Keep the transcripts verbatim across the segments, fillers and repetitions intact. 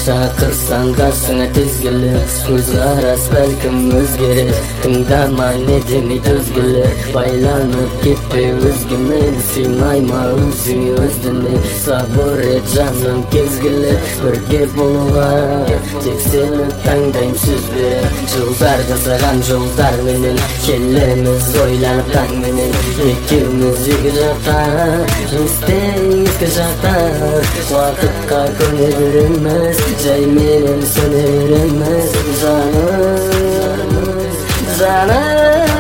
Шақырсаң қарсыңа тізгілі, көзқарас бәлкім өзгерер, тыңдамай не демейді өзгелер. Байланып кетпе өзгемен, сыймайма өзіңе өздіне. Сабыр ет жаным кез келер, бірге болуға тек сені таңдайым сөз берем. Жылдар жасаған жолдар менен келеміз ойланып таңменен. Екеуміз екі жаққа, істейміз екі жаққа. Уақытқа көне береміз, жай менен сөне береміз. Жаным, жаным,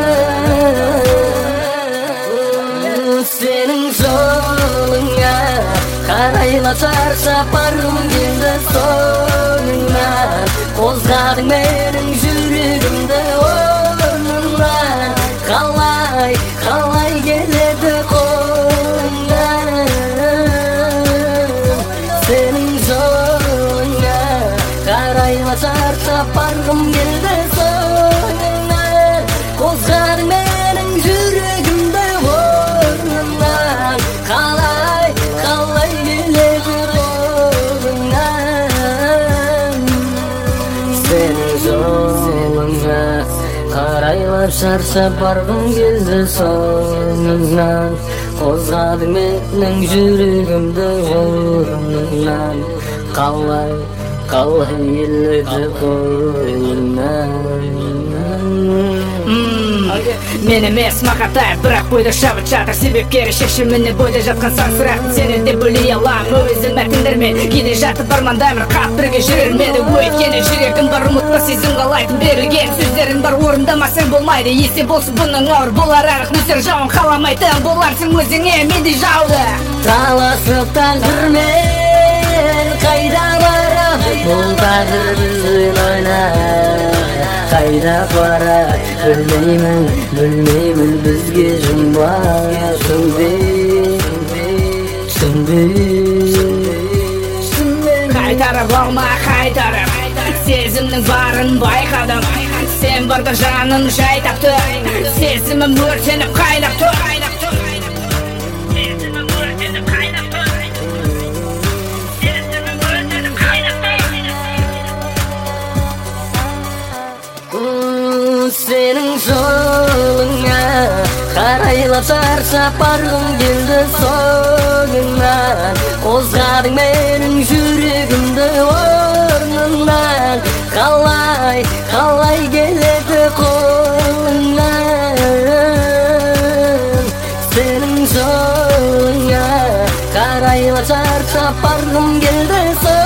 сенің жолыңа қарайла шаршап барғым келді соңыңнан. Қозғадың менің жүрегімді орнынан. Қалай, қалай келеді қолыңнан. Сенің жолыңа қарайла шаршап барғым келді соңыңнан. Қозғадың менің жүрегімді орнынан. Қалай, қалай келеді қолыңнан. Сенің жолыңа қарайлап шаршап барғым келді соңыңнан. Қозғадың менің жүрегімді орнынан. Қалай, қалай келеді қолыңнан. Мен емес мақатай, бірақ бойда шабыт жатыр. Себепкері шешіміне бойда жатқан сан сұрақтың сені де бөлей алам өзіме тыңдармен. Кейде жатып армандаймын, қап бірге жүрермеді. Өйткені жүрегім бар, ұмытпа сезім қалайтын. Берілген сөздерің бар, орындамасаң болмайды. Есе болсын бұның ауыр болар, арық нөсер жауын қаламайтын боларсың өзіңе мендей жауды. Таласып тағдырмен қайда барам, бұл тағдыр біздің ойнап. Қайда барар білмеймін, білмеймін, бізге жұмбақ. Түсінбей, түсінбей, түсінбей. Қайтарып алма, қайтарып, сезімнің барын байқадым. Сен барда жаным жай тапты, сезімім өртеніп қайнап тұр. Сенің жолыңа қарайлап шаршап барғым келді соңыңнан. Қозғадың менің жүрегімді орнынан. Қалай, қалай келеді қолыңнан. Сенің жолыңа қарайлап шаршап барғым келді соңыңнан.